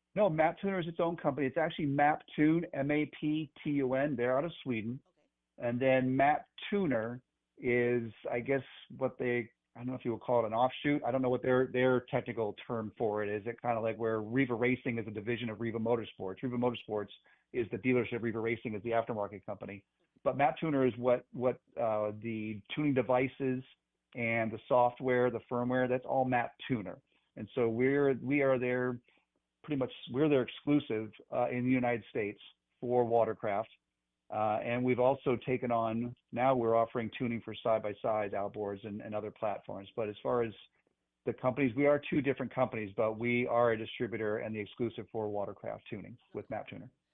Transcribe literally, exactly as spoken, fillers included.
No, Map Tuner is its own company. It's actually MapTune, M A P T U N. They're out of Sweden. Okay. And then Map Tuner is, I guess, what they, I don't know if you would call it an offshoot. I don't know what their their technical term for it is. It kind of like where Riva Racing is a division of Riva Motorsports. Riva Motorsports is the dealership. Riva Racing is the aftermarket company. But Map Tuner is what what uh, the tuning devices and the software, the firmware. That's all Map Tuner. And so we're we are their pretty much we're their exclusive uh, in the United States for watercraft. Uh, and we've also taken on, now we're offering tuning for side-by-side outboards and, and other platforms. But as far as the companies, we are two different companies, but we are a distributor and the exclusive for watercraft tuning with Okay. MapTuner.